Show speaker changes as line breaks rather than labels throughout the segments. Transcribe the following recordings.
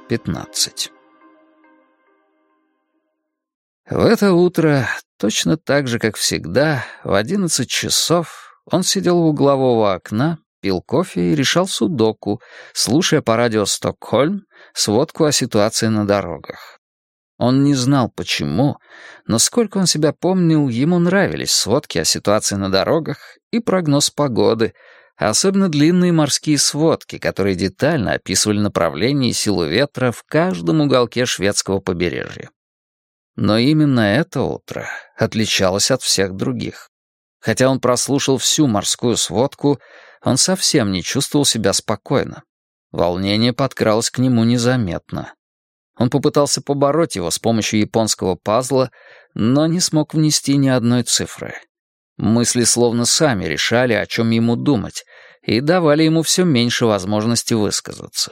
15. В это утро, точно так же, как всегда, в 11 часов он сидел у углового окна, пил кофе и решал судоку, слушая по радио «Стокгольм» сводку о ситуации на дорогах. Он не знал, почему, но сколько он себя помнил, ему нравились сводки о ситуации на дорогах и прогноз погоды, а особенно длинные морские сводки, которые детально описывали направление и силу ветра в каждом уголке шведского побережья. Но именно это утро отличалось от всех других. Хотя он прослушал всю морскую сводку, он совсем не чувствовал себя спокойно. Волнение подкралось к нему незаметно. Он попытался побороть его с помощью японского пазла, но не смог внести ни одной цифры. Мысли словно сами решали, о чем ему думать, и давали ему все меньше возможности высказаться.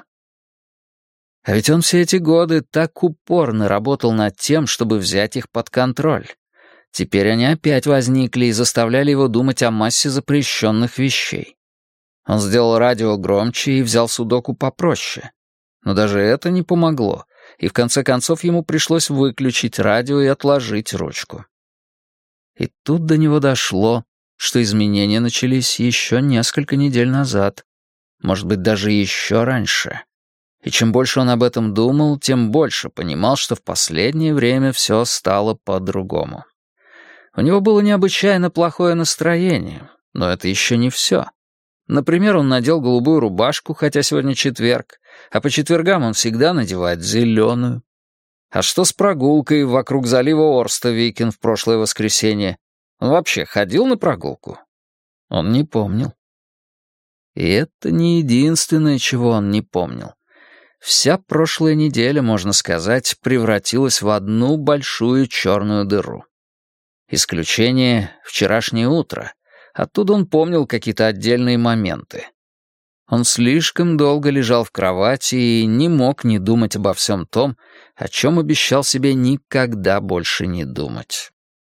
А ведь он все эти годы так упорно работал над тем, чтобы взять их под контроль. Теперь они опять возникли и заставляли его думать о массе запрещенных вещей. Он сделал радио громче и взял судоку попроще. Но даже это не помогло, и в конце концов ему пришлось выключить радио и отложить ручку. И тут до него дошло, что изменения начались еще несколько недель назад, может быть, даже еще раньше. И чем больше он об этом думал, тем больше понимал, что в последнее время все стало по-другому. У него было необычайно плохое настроение, но это еще не все. Например, он надел голубую рубашку, хотя сегодня четверг, а по четвергам он всегда надевает зеленую. А что с прогулкой вокруг залива Орставикен в прошлое воскресенье? Он вообще ходил на прогулку? Он не помнил. И это не единственное, чего он не помнил. Вся прошлая неделя, можно сказать, превратилась в одну большую черную дыру. Исключение — вчерашнее утро. Оттуда он помнил какие-то отдельные моменты. Он слишком долго лежал в кровати и не мог не думать обо всем том, о чем обещал себе никогда больше не думать.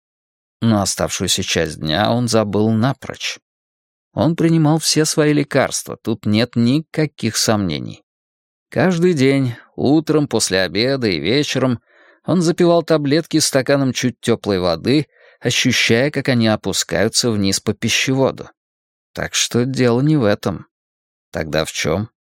Но оставшуюся часть дня он забыл напрочь. Он принимал все свои лекарства, тут нет никаких сомнений. Каждый день, утром, после обеда и вечером, он запивал таблетки стаканом чуть теплой воды, ощущая, как они опускаются вниз по пищеводу. Так что дело не в этом. Тогда в чем?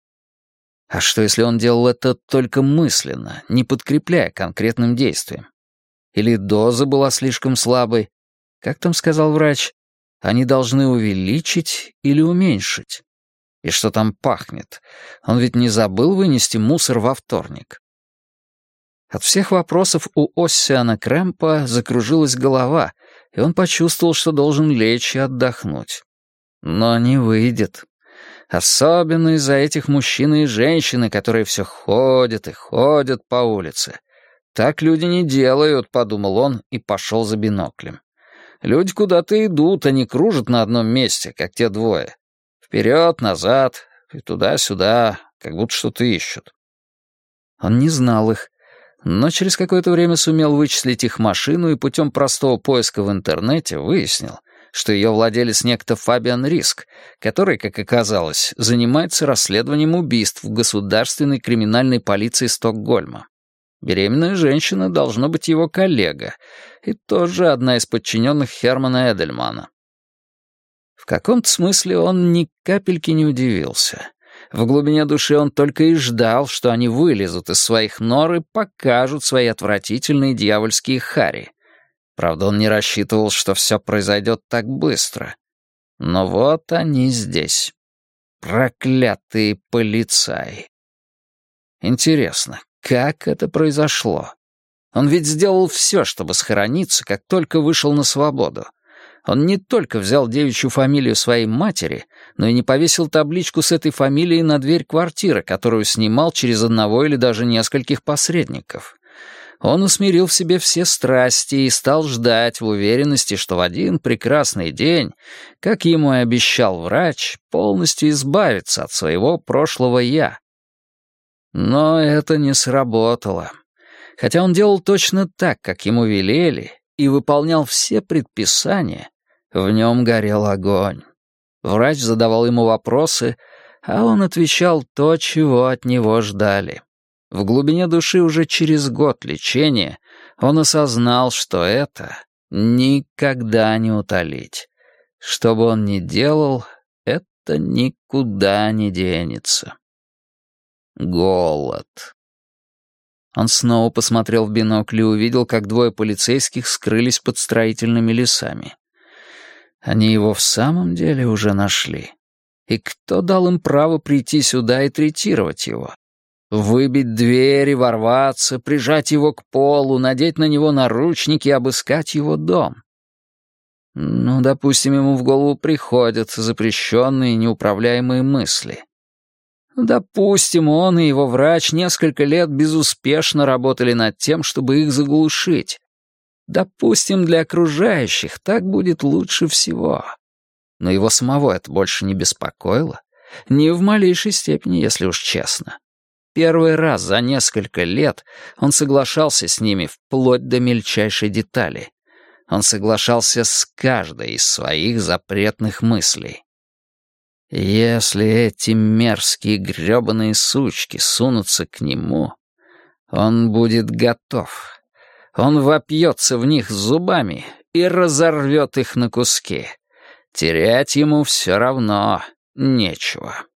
А что, если он делал это только мысленно, не подкрепляя конкретным действием? Или доза была слишком слабой? Как там сказал врач? Они должны увеличить или уменьшить? И что там пахнет? Он ведь не забыл вынести мусор во вторник. От всех вопросов у Оссиана Крэмпа закружилась голова, и он почувствовал, что должен лечь и отдохнуть. Но не выйдет. Особенно из-за этих мужчин и женщин, которые все ходят и ходят по улице. Так люди не делают, подумал он и пошел за биноклем. Люди куда-то идут, а не кружат на одном месте, как те двое. Вперед, назад, и туда-сюда, как будто что-то ищут. Он не знал их, но через какое-то время сумел вычислить их машину и путем простого поиска в интернете выяснил, что ее владелец некто Фабиан Риск, который, как оказалось, занимается расследованием убийств в государственной криминальной полиции Стокгольма. Беременная женщина должна быть его коллега, и тоже одна из подчиненных Хермана Эдельмана. В каком-то смысле он ни капельки не удивился. В глубине души он только и ждал, что они вылезут из своих нор и покажут свои отвратительные дьявольские хари. Правда, он не рассчитывал, что все произойдет так быстро. Но вот они здесь. Проклятые полицаи. Интересно, как это произошло? Он ведь сделал все, чтобы схорониться, как только вышел на свободу. Он не только взял девичью фамилию своей матери, но и не повесил табличку с этой фамилией на дверь квартиры, которую снимал через одного или даже нескольких посредников. Он усмирил в себе все страсти и стал ждать в уверенности, что в один прекрасный день, как ему и обещал врач, полностью избавится от своего прошлого «я». Но это не сработало. Хотя он делал точно так, как ему велели, и выполнял все предписания, в нем горел огонь. Врач задавал ему вопросы, а он отвечал то, чего от него ждали. В глубине души уже через год лечения он осознал, что это никогда не утолить. Что бы он ни делал, это никуда не денется. Голод. Он снова посмотрел в бинокль и увидел, как двое полицейских скрылись под строительными лесами. Они его в самом деле уже нашли. И кто дал им право прийти сюда и третировать его? Выбить двери, ворваться, прижать его к полу, надеть на него наручники и обыскать его дом. Ну, допустим, ему в голову приходят запрещенные неуправляемые мысли. Допустим, он и его врач несколько лет безуспешно работали над тем, чтобы их заглушить. Допустим, для окружающих так будет лучше всего. Но его самого это больше не беспокоило. Ни в малейшей степени, если уж честно. Первый раз за несколько лет он соглашался с ними вплоть до мельчайшей детали. Он соглашался с каждой из своих запретных мыслей. Если эти мерзкие грёбаные сучки сунутся к нему, он будет готов. Он вопьется в них зубами и разорвет их на куски. Терять ему все равно нечего.